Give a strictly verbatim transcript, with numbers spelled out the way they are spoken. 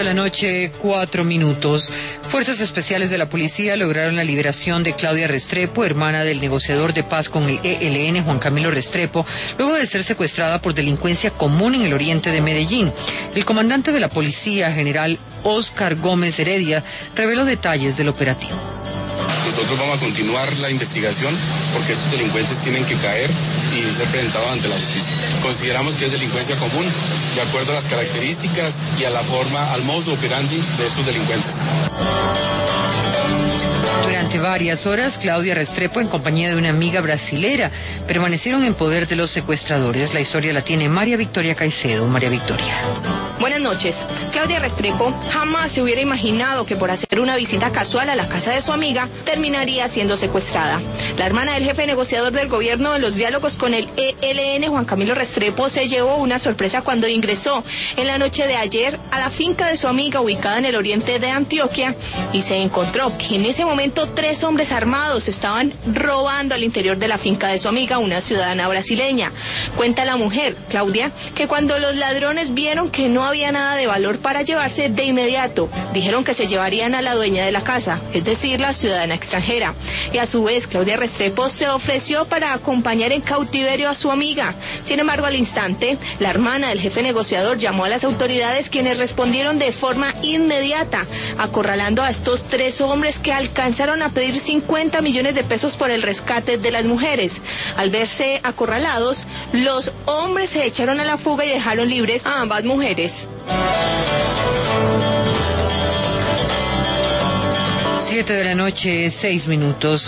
la noche, cuatro minutos. Fuerzas especiales de la policía lograron la liberación de Claudia Restrepo, hermana del negociador de paz con el E L N, Juan Camilo Restrepo, luego de ser secuestrada por delincuencia común en el oriente de Medellín. El comandante de la policía, general Oscar Gómez Heredia, reveló detalles del operativo. Nosotros vamos a continuar la investigación porque estos delincuentes tienen que caer y ser presentados ante la justicia. Consideramos que es delincuencia común de acuerdo a las características y a la forma, al modus operandi de estos delincuentes. Durante varias horas, Claudia Restrepo, en compañía de una amiga brasilera, permanecieron en poder de los secuestradores. La historia la tiene María Victoria Caicedo. María Victoria. Buenas noches. Claudia Restrepo jamás se hubiera imaginado que por hacer una visita casual a la casa de su amiga terminaría siendo secuestrada. La hermana del jefe negociador del gobierno en los diálogos con el E L N, Juan Camilo Restrepo, se llevó una sorpresa cuando ingresó en la noche de ayer a la finca de su amiga ubicada en el oriente de Antioquia y se encontró que en ese momento tres hombres armados estaban robando al interior de la finca de su amiga, una ciudadana brasileña. Cuenta la mujer, Claudia, que cuando los ladrones vieron que no había nada de valor para llevarse, de inmediato dijeron que se llevarían a la dueña de la casa, es decir, la ciudadana extranjera. Y a su vez, Claudia Restrepo se ofreció para acompañar en cautiverio a su amiga. Sin embargo, al instante, la hermana del jefe negociador llamó a las autoridades, quienes respondieron de forma inmediata, acorralando a estos tres hombres que alcanzaron a pedir cincuenta millones de pesos por el rescate de las mujeres. Al verse acorralados, los hombres se echaron a la fuga y dejaron libres a ambas mujeres. Siete de la noche, seis minutos.